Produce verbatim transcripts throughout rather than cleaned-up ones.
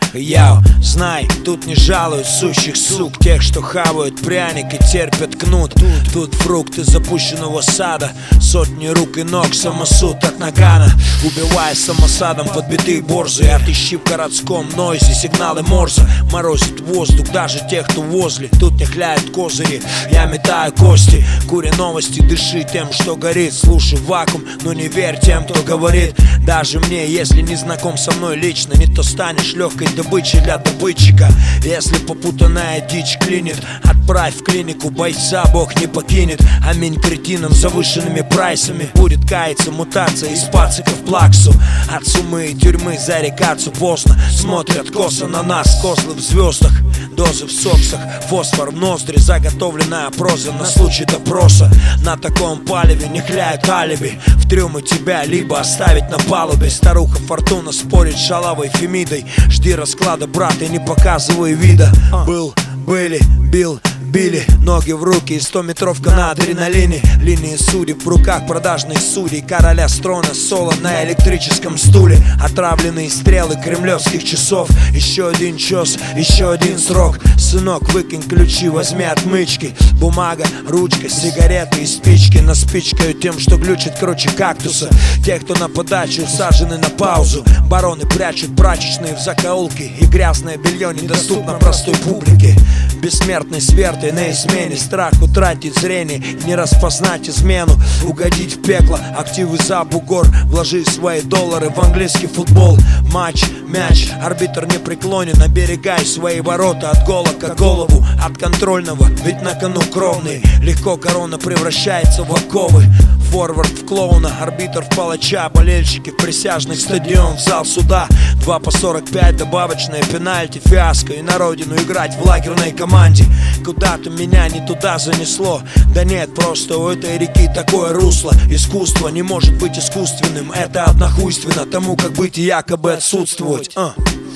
Яу, знай, тут не жалуют сущих сук, тех, что хавают пряник и терпят кнут. Тут фрукты запущенного сада, сотни рук и ног, самосуд от нагана. Убивая самосадом подбитые борзы, отыщи в городском нойзе сигналы Морзе. Морозит воздух даже тех, кто возле. Тут не хляют козыри, я метаю кости. Куря новости, дыши тем, что горит. Слушай вакуум, но не верь тем, кто говорит. Даже мне, если не знаком со мной лично, не то станешь легкой добычей для добытчика. Если попутанная дичь клинит, отправь в клинику бойца, Бог не покинет. Аминь кретинам с завышенными прайсами. Будет каяться мутация из пацика в плаксу. От сумы и тюрьмы зарекаться поздно. Смотрят косо на нас, козлы в звездах, дозы в соксах, фосфор в ноздри. Заготовленная проза на случай допроса. На таком палеве не хляют алиби. В трюмы тебя либо оставить на палубе. Старуха Фортуна спорит с шалавой Фемидой. Жди расклада, брат, и не показывай вида. Был, были, бил, били, ноги в руки и стометровка на адреналине. Линии судеб в руках продажных судей. Короля строна соло на электрическом стуле. Отравленные стрелы кремлевских часов. Еще один час, еще один срок. Сынок, выкинь ключи, возьми отмычки. Бумага, ручка, сигареты и спички. Наспичкаю тем, что глючит круче кактуса. Те, кто на подачу, усажены на паузу. Бароны прячут прачечные в закоулки. И грязное белье недоступно простой публике. Бессмертный сверд и на измене. Страх утратить зрение, не распознать измену. Угодить в пекло, активы за бугор. Вложи свои доллары в английский футбол. Матч, мяч, арбитр не преклонен. Оберегай свои ворота от гола к голову. От контрольного, ведь на кону кровный. Легко корона превращается в оковы. Форвард в клоуна, арбитр в палача. Болельщики в присяжных, стадион в зал суда. Два по сорок пять, добавочное пенальти, фиаско. И на родину играть в лагерной команде. Куда-то меня не туда занесло. Да нет, просто у этой реки такое русло. Искусство не может быть искусственным. Это однохуйственно тому, как быть и якобы отсутствовать. а.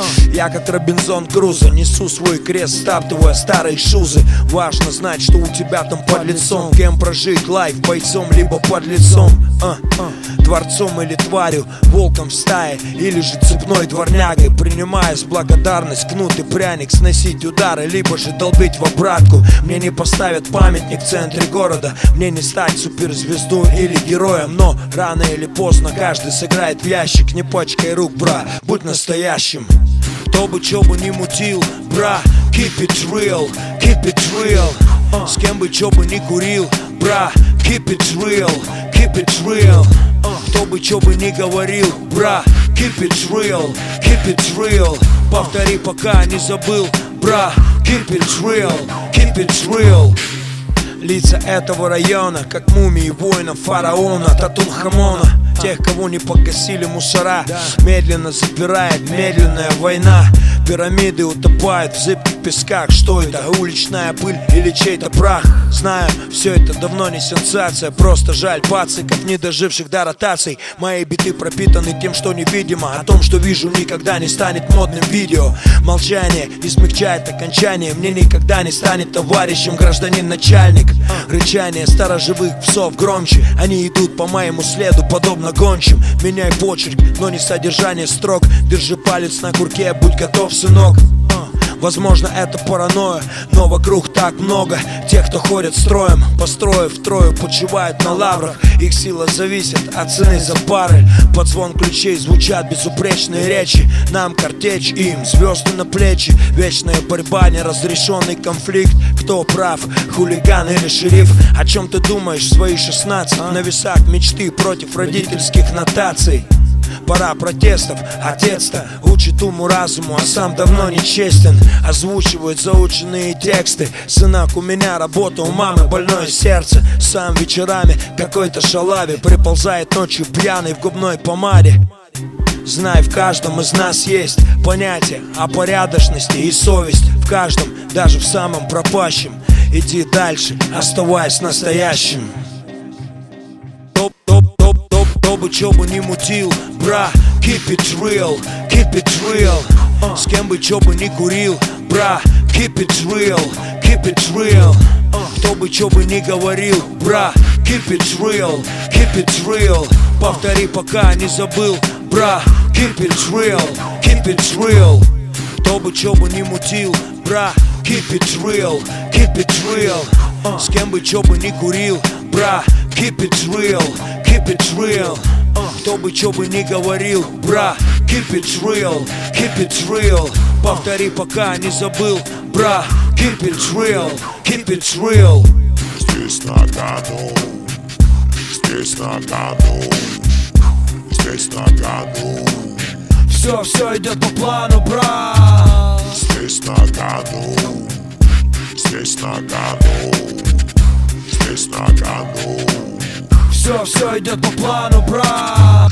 Я как Робинзон Крузо несу свой крест, стаптывая старые шузы. Важно знать, что у тебя там под лицом. Кем прожить лайф, бойцом либо под лицом. а, а. Творцом или тварью, волком в стае, или же цепной дворнягой. Принимая с благодарность кнут и пряник, сносить удары, либо же долбить в обратку. Мне не поставят памятник в центре города. Мне не стать суперзвездой или героем. Но рано или поздно каждый сыграет в ящик. Не пачкай рук, бра, будь настоящим. Кто бы чё бы не мутил, бра, keep it real, keep it real. uh, С кем бы чё бы не курил, бра, keep it real, keep it real. uh, Кто бы чё бы не говорил, бра, keep it real, keep it real. Повтори, пока не забыл, бра, keep it real, keep it real. Лица этого района, как мумии воинов фараона Татунхамона. Тех, кого не покосили мусора, медленно забирает медленная война. Пирамиды утопают в зыбких песках. Что это? Уличная пыль или чей-то прах? Знаю, все это давно не сенсация. Просто жаль пациков, не доживших до ротаций. Мои биты пропитаны тем, что невидимо. О том, что вижу, никогда не станет модным видео. Молчание не смягчает окончание. Мне никогда не станет товарищем гражданин начальник. Рычание сторожевых псов громче. Они идут по моему следу, подобно гончим. Меняй почерк, но не содержание строк. Держи палец на курке, будь готов, сынок. Возможно, это паранойя, но вокруг так много тех, кто ходит строем. Построив трою, почивают на лаврах. Их сила зависит от цены за баррель. Под звон ключей звучат безупречные речи. Нам картечь, им звезды на плечи. Вечная борьба, неразрешенный конфликт. Кто прав, хулиган или шериф? О чем ты думаешь в свои шестнадцать? На весах мечты против родительских нотаций. Пора протестов, отец-то учит уму-разуму, а сам давно нечестен. Озвучивает заученные тексты. Сынок, у меня работа, у мамы больное сердце. Сам вечерами какой-то шалаве приползает ночью пьяный в губной помаде. Знай, в каждом из нас есть понятие о порядочности и совесть. В каждом, даже в самом пропащем. Иди дальше, оставаясь настоящим. Кто бы чё бы не мутил, бра, keep it real, keep it real. uh, С кем бы чё бы не курил, бра, keep it real, keep it real. uh, Кто бы чё бы не говорил, бра, keep it real, keep it real. Повтори, пока не забыл, бра, keep it real, keep it real. Кто бы чё бы не мутил, бра, keep it real, keep it real. uh, С кем бы чё бы не курил, бра, keep it real, keep it real. uh, Кто бы чё бы не говорил, бра, keep it real, keep it real. Повтори, пока не забыл, бра, keep it real, keep it real. Здесь Нагано, здесь Нагано, здесь Нагано. Все, все идет по плану, брат. Здесь Нагано, здесь Нагано, здесь Нагано. Все, все идет по плану, брат.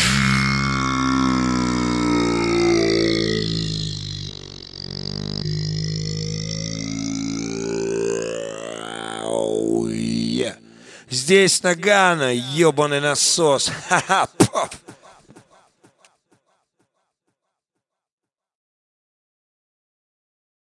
Здесь Нагано, ёбаный насос. Ха-ха.